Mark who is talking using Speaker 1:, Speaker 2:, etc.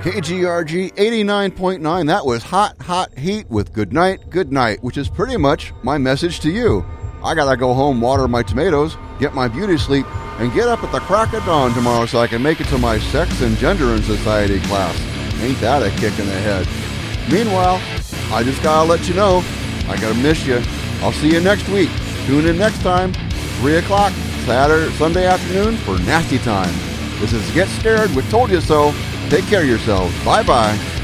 Speaker 1: KGRG 89.9. That was Hot, Hot Heat with Good Night, which is pretty much my message to you. I gotta go home, water my tomatoes, get my beauty sleep, and get up at the crack of dawn tomorrow so I can make it to my Sex and Gender in Society class. Ain't that a kick in the head? Meanwhile, I just gotta let you know, I gotta miss you. I'll see you next week. Tune in next time, 3 o'clock, Sunday afternoon for Nasty Time. This is Get Scared with Told You So. Take care of yourselves. Bye-bye.